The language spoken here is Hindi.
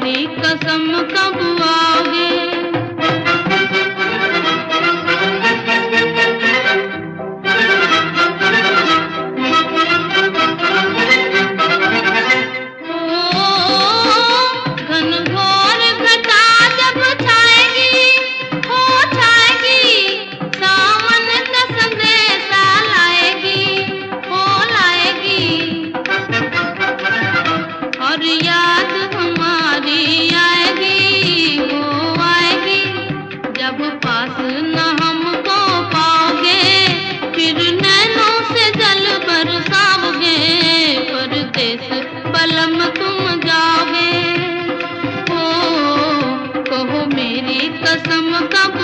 मेरी कसम कब आओगे? घनघोर घटा जब छाएगी, हो छाएगी, सावन का संदेशा लाएगी, हो लाएगी। और याद हमारी आएगी, हो आएगी। जब पास न हमको पाओगे, फिर नैनों से जल बरसाओगे, परदेस पलम तुम जाओगे। ओ कहो मेरी कसम कब